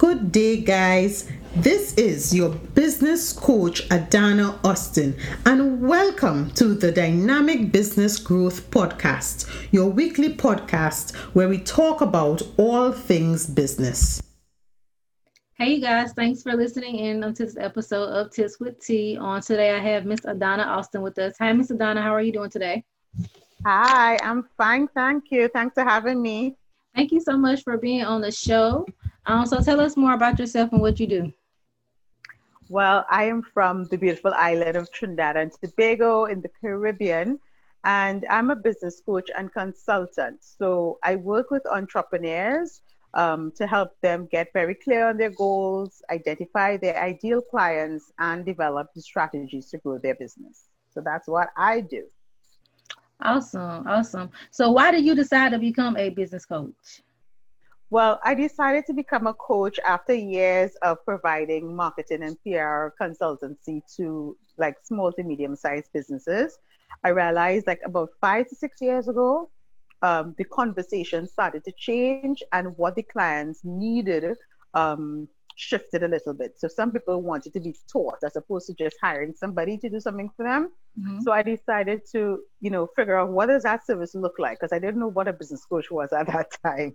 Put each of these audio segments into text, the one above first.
Good day, guys. This is your business coach, Adana Austin, and welcome to the Dynamic Business Growth Podcast, your weekly podcast where we talk about all things business. Hey, you guys, thanks for listening in to this episode of Tips with T. On today, I have Miss Adana Austin with us. Hi, Miss Adana. How are you doing today? Hi, I'm fine. Thank you. Thanks for having me. Thank you so much for being on the show. So tell us more about yourself and what you do. Well, I am from the beautiful island of Trinidad and Tobago in the Caribbean, and I'm a business coach and consultant. So I work with entrepreneurs to help them get very clear on their goals, identify their ideal clients, and develop the strategies to grow their business. So that's what I do. Awesome. So why did you decide to become a business coach? Well, I decided to become a coach after years of providing marketing and PR consultancy to like small to medium sized businesses. I realized like about 5 to 6 years ago, the conversation started to change and what the clients needed shifted a little bit. So some people wanted to be taught as opposed to just hiring somebody to do something for them. Mm-hmm. So I decided to, figure out what does that service look like because I didn't know what a business coach was at that time.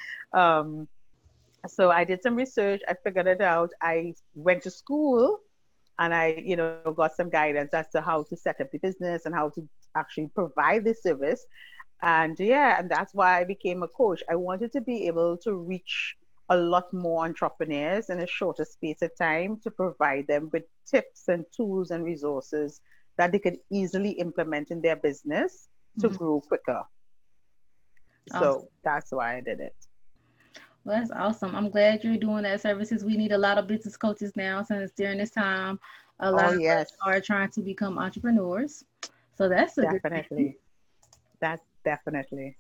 So I did some research. I figured it out. I went to school and I, got some guidance as to how to set up the business and how to actually provide the service. And that's why I became a coach. I wanted to be able to reach a lot more entrepreneurs in a shorter space of time to provide them with tips and tools and resources that they could easily implement in their business to grow quicker. Awesome. So that's why I did it. Well, that's awesome. I'm glad you're doing that services. We need a lot of business coaches now since during this time, a lot of us are trying to become entrepreneurs. So that's a definitely. That's definitely.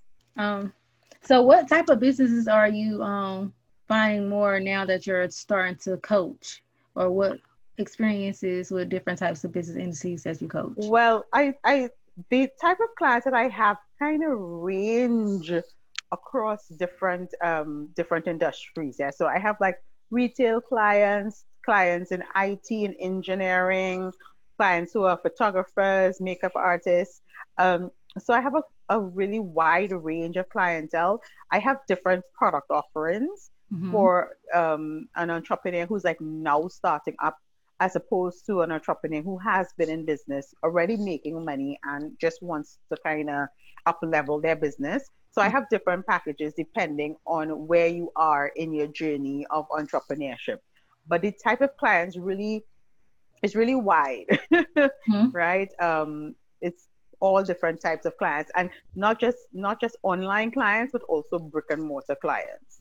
So what type of businesses are you finding more now that you're starting to coach, or what experiences with different types of business entities that you coach? Well, I the type of clients that I have kind of range across different industries. Yeah, so I have like retail clients in IT and engineering, clients who are photographers, makeup artists. So I have a really wide range of clientele. I have different product offerings for an entrepreneur who's like now starting up, as opposed to an entrepreneur who has been in business, already making money and just wants to kind of up level their business. So I have different packages depending on where you are in your journey of entrepreneurship. But the type of clients is really wide, right? It's all different types of clients, and not just online clients, but also brick and mortar clients.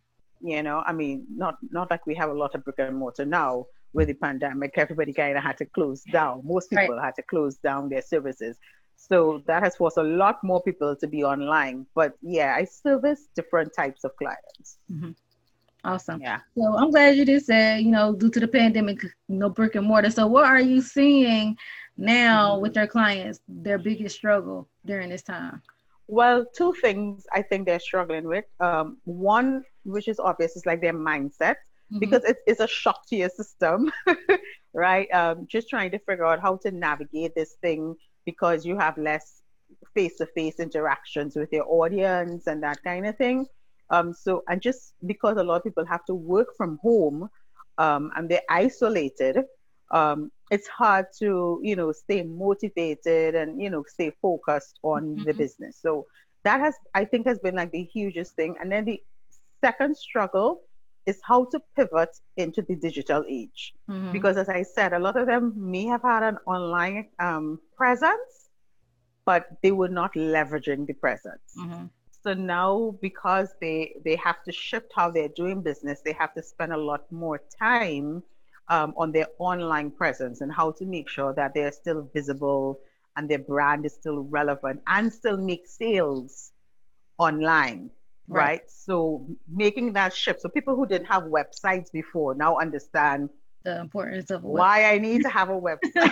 I mean, not like we have a lot of brick and mortar now with the pandemic. Everybody kind of had to close down. Most people had to close down their services. So that has forced a lot more people to be online. But yeah, I service different types of clients. Awesome. Yeah. So I'm glad you did say, due to the pandemic, no brick and mortar. So what are you seeing now with your clients, their biggest struggle during this time? Well, two things I think they're struggling with. One, which is obvious, is like their mindset, because it's a shock to your system, right? Just trying to figure out how to navigate this thing because you have less face-to-face interactions with your audience and that kind of thing. And just because a lot of people have to work from home, and they're isolated, it's hard to, stay motivated and, stay focused on the business. So that I think has been like the hugest thing. And then the second struggle is how to pivot into the digital age. Because as I said, a lot of them may have had an online presence, but they were not leveraging the presence. So now, because they have to shift how they're doing business, they have to spend a lot more time on their online presence and how to make sure that they're still visible and their brand is still relevant and still make sales online, right? So making that shift. So people who didn't have websites before now understand the importance of what. Why I need to have a website,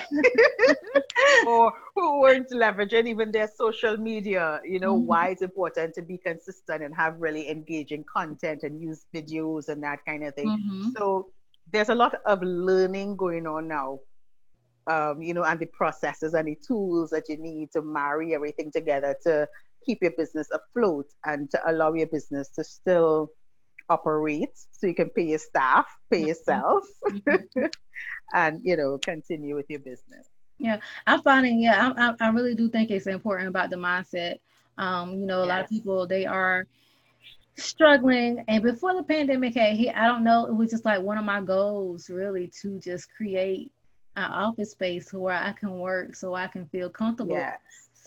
or who weren't leveraging even their social media, why it's important to be consistent and have really engaging content and use videos and that kind of thing. So there's a lot of learning going on now, and the processes and the tools that you need to marry everything together to keep your business afloat and to allow your business to still operate so you can pay your staff, pay yourself, and continue with your business. Yeah, I'm finding. Yeah, I really do think it's important about the mindset. A lot of people, they are struggling, and before the pandemic had hit, I don't know, it was just like one of my goals really to just create an office space where I can work so I can feel comfortable. Yes.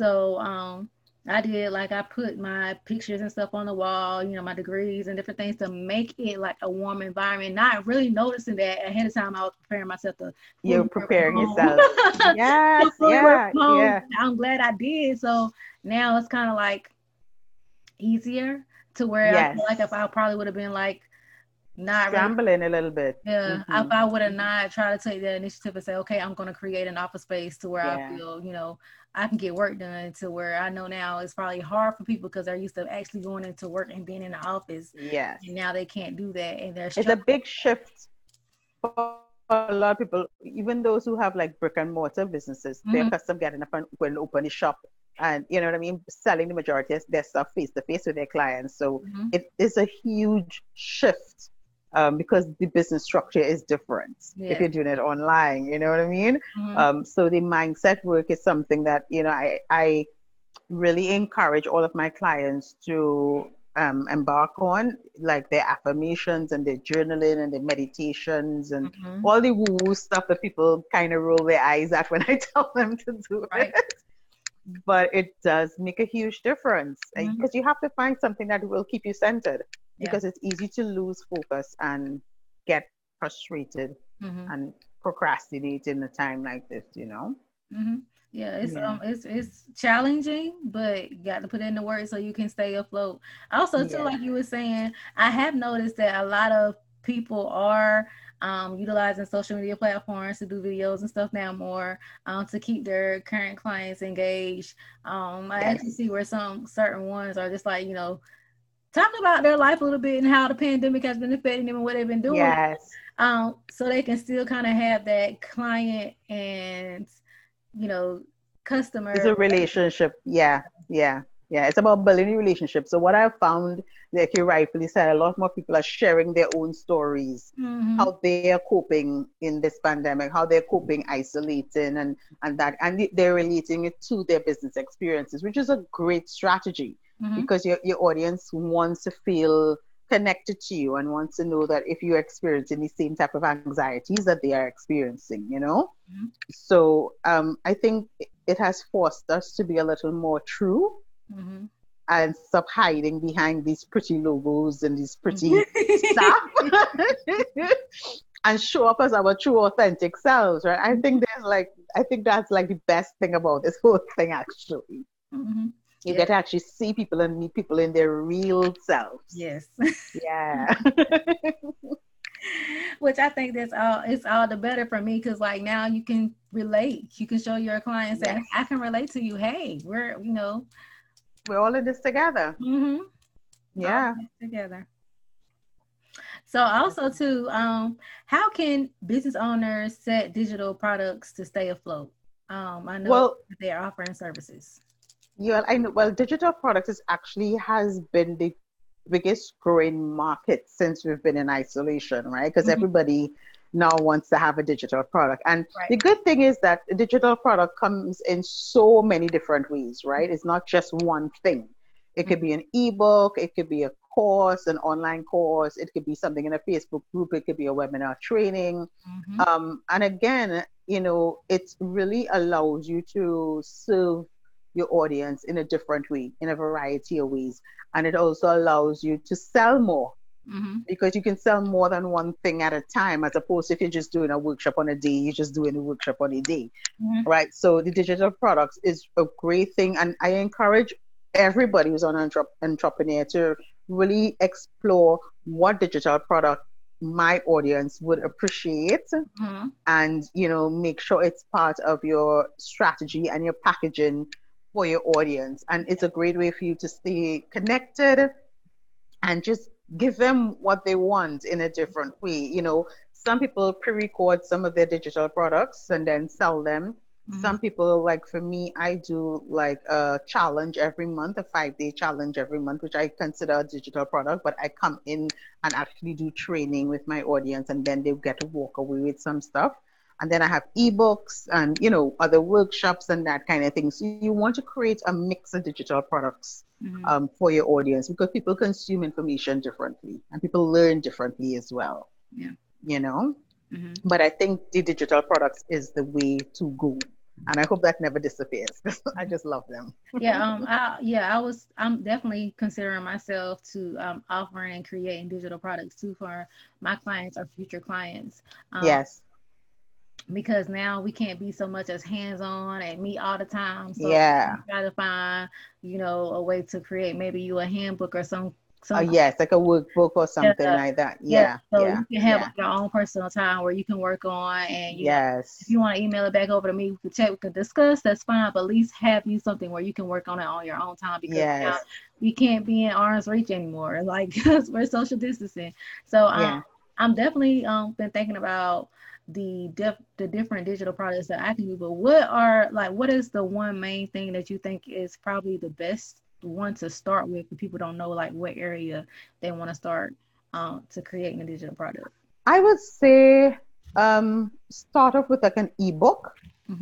So I did, like, I put my pictures and stuff on the wall, my degrees and different things to make it like a warm environment. Not really noticing that ahead of time. I was preparing myself to. You're preparing yourself. Yes, yeah. I'm glad I did. So now it's kind of like easier to where I feel like if I probably would have been like not scrambling a little bit. Yeah, if I would have not tried to take the initiative and say, okay, I'm going to create an office space to where I feel, I can get work done, to where I know now it's probably hard for people because they're used to actually going into work and being in the office. Yes. And now they can't do that. And it's a big shift for a lot of people, even those who have like brick and mortar businesses. They're accustomed getting up and going to open a shop and, selling the majority of their stuff face to face with their clients. So it is a huge shift. Because the business structure is different if you're doing it online, you know what I mean? So the mindset work is something that, I really encourage all of my clients to embark on, like their affirmations and their journaling and their meditations and all the woo-woo stuff that people kind of roll their eyes at when I tell them to do it. But it does make a huge difference because you have to find something that will keep you centered. Because it's easy to lose focus and get frustrated and procrastinate in a time like this, Yeah, it's challenging, but you got to put in the work so you can stay afloat. Also, too, like you were saying, I have noticed that a lot of people are utilizing social media platforms to do videos and stuff now more to keep their current clients engaged. I actually see where some certain ones are just like, talking about their life a little bit and how the pandemic has been affecting them and what they've been doing. Yes. So they can still kind of have that client and, customer. It's a relationship. Yeah. It's about building a relationship. So what I've found, like you rightfully said, a lot more people are sharing their own stories, how they are coping in this pandemic, how they're coping isolating and they're relating it to their business experiences, which is a great strategy. Because your audience wants to feel connected to you and wants to know that if you're experiencing the same type of anxieties that they are experiencing, So I think it has forced us to be a little more true and stop hiding behind these pretty logos and these pretty stuff and show up as our true authentic selves, right? I think that's like the best thing about this whole thing, actually. You get to actually see people and meet people in their real selves. Yes. Yeah. Which I think it's all the better for me because like now you can relate. You can show your clients that I can relate to you. Hey, we're all in this together. Yeah. Together. So also too, how can business owners set digital products to stay afloat? I know they're offering services. Yeah, I know. Well, digital products has been the biggest growing market since we've been in isolation, right? Because everybody now wants to have a digital product. And the good thing is that a digital product comes in so many different ways, right? It's not just one thing. It could be an ebook, it could be a course, an online course, it could be something in a Facebook group, it could be a webinar training. And again, it really allows you to serve your audience in a different way, in a variety of ways. And it also allows you to sell more because you can sell more than one thing at a time, as opposed to if you're just doing a workshop on a day, you're just doing a workshop on a day, right? So the digital products is a great thing. And I encourage everybody who's an entrepreneur to really explore what digital product my audience would appreciate, and make sure it's part of your strategy and your packaging for your audience. And it's a great way for you to stay connected and just give them what they want in a different way. Some people pre-record some of their digital products and then sell them. Some people, like for me, I do like a challenge every month, a 5-day challenge every month, which I consider a digital product, but I come in and actually do training with my audience, and then they get to walk away with some stuff. And then I have ebooks and, other workshops and that kind of thing. So you want to create a mix of digital products for your audience, because people consume information differently and people learn differently as well. Yeah. But I think the digital products is the way to go. And I hope that never disappears. I just love them. I'm definitely considering myself to offering and creating digital products too for my clients or future clients. Yes. Because now we can't be so much as hands-on and meet all the time. So try to find, a way to create maybe you a handbook or some yes, like a workbook or something like that. So you can have your own personal time where you can work on, and if you want to email it back over to me, we can chat, we can discuss, that's fine, but at least have you something where you can work on it on your own time, because now we can't be in arm's reach anymore, like, because we're social distancing. So I'm definitely been thinking about the different digital products that I can do, but what is the one main thing that you think is probably the best one to start with if people don't know like what area they want to start to creating a digital product? I would say start off with like an ebook,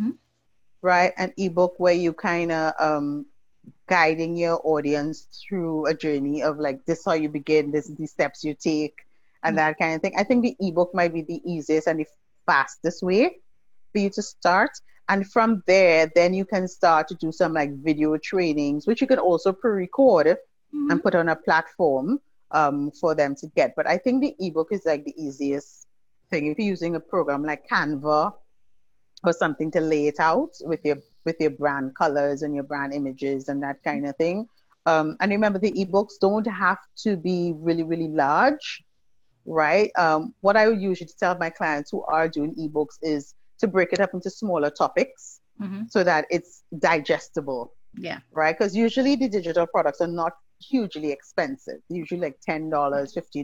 right? An ebook where you kind of guiding your audience through a journey of like, this is how you begin, this is the steps you take, and that kind of thing. I think the ebook might be the easiest and the fastest way for you to start. And from there, then you can start to do some like video trainings, which you can also pre-record and put on a platform for them to get. But I think the ebook is like the easiest thing. If you're using a program like Canva or something to lay it out with your brand colors and your brand images and that kind of thing. And remember, the ebooks don't have to be really, really large, right? What I would usually tell my clients who are doing ebooks is to break it up into smaller topics so that it's digestible. Yeah. Right? Because usually the digital products are not hugely expensive. Usually like $10, $15,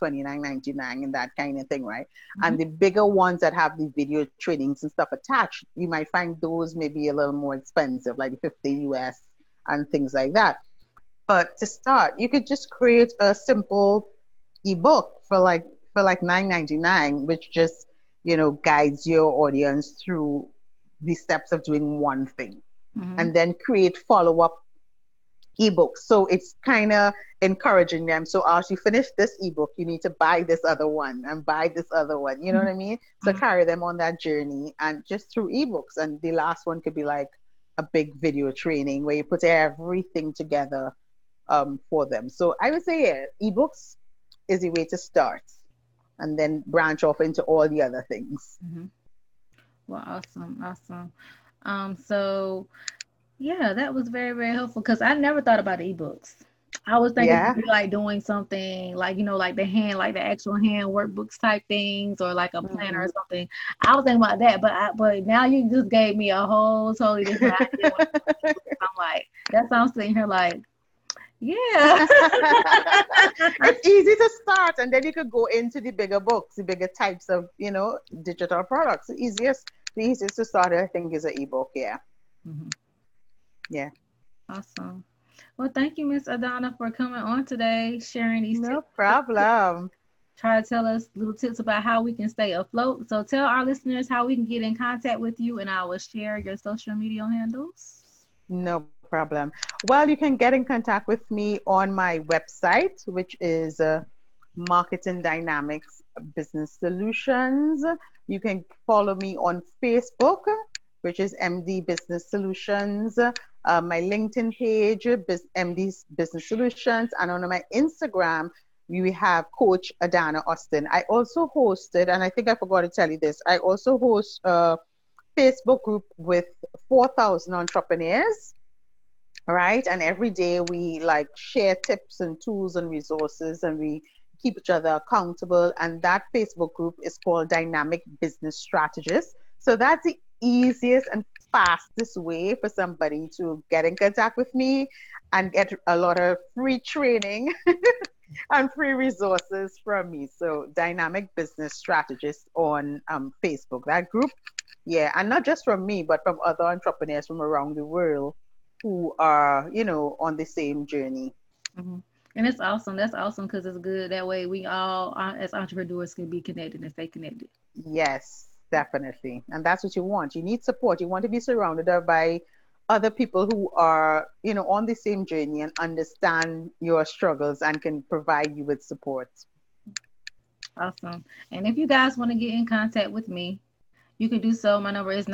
$29.99 and that kind of thing, right? And the bigger ones that have the video trainings and stuff attached, you might find those maybe a little more expensive, like 50 US and things like that. But to start, you could just create a simple ebook for like $9.99, which just guides your audience through the steps of doing one thing, and then create follow-up ebooks. So it's kind of encouraging them. So as you finish this ebook, you need to buy this other one and buy this other one. You know what I mean? So carry them on that journey, and just through ebooks. And the last one could be like a big video training where you put everything together for them. So I would say, ebooks is the way to start, and then branch off into all the other things. Well, awesome. So yeah, that was very, very helpful, because I never thought about ebooks. I was thinking it'd be like doing something like, like the actual hand workbooks type things, or like a planner or something. I was thinking about that, but now you just gave me a whole totally different idea. I'm like, that sounds sitting here like, yeah. It's easy to start, and then you could go into the bigger books, the bigger types of, digital products. The easiest to start, I think, is an ebook. Yeah. Yeah. Awesome. Well, thank you, Miss Adana, for coming on today, sharing these tips. No problem. Try to tell us little tips about how we can stay afloat. So tell our listeners how we can get in contact with you, and I will share your social media handles. No problem. Well, you can get in contact with me on my website, which is Marketing Dynamics Business Solutions. You can follow me on Facebook, which is MD Business Solutions. My LinkedIn page, MD Business Solutions. And on my Instagram, we have Coach Adana Austin. I also hosted, and I think I forgot to tell you this, I also host a Facebook group with 4,000 entrepreneurs. Right, and every day we like share tips and tools and resources, and we keep each other accountable. And that Facebook group is called Dynamic Business Strategists. So that's the easiest and fastest way for somebody to get in contact with me and get a lot of free training and free resources from me. So Dynamic Business Strategists on Facebook, that group. Yeah, and not just from me, but from other entrepreneurs from around the world who are, on the same journey. Mm-hmm. And it's awesome. That's awesome because it's good. That way we all, as entrepreneurs, can be connected and stay connected. Yes, definitely. And that's what you want. You need support. You want to be surrounded by other people who are, on the same journey and understand your struggles and can provide you with support. Awesome. And if you guys want to get in contact with me, you can do so. My number is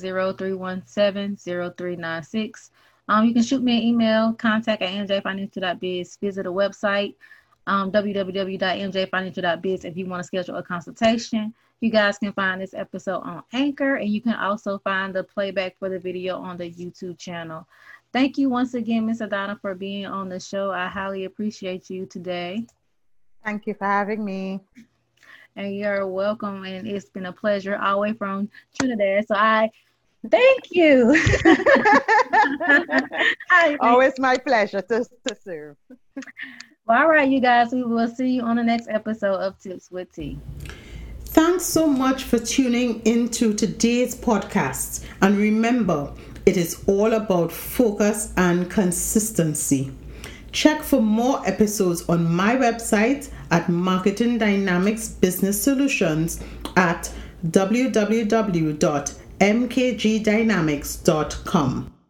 910-317-0396. You can shoot me an email, contact@mjfinancial.biz. Visit the website, www.mjfinancial.biz if you want to schedule a consultation. You guys can find this episode on Anchor, and you can also find the playback for the video on the YouTube channel. Thank you once again, Ms. Adana, for being on the show. I highly appreciate you today. Thank you for having me. And you're welcome, and it's been a pleasure all the way from Trinidad. So I thank you. Always my pleasure to serve. Well, all right, you guys, we will see you on the next episode of Tips with T. Thanks so much for tuning into today's podcast. And remember, it is all about focus and consistency. Check for more episodes on my website at Marketing Dynamics Business Solutions at www.mkgdynamics.com.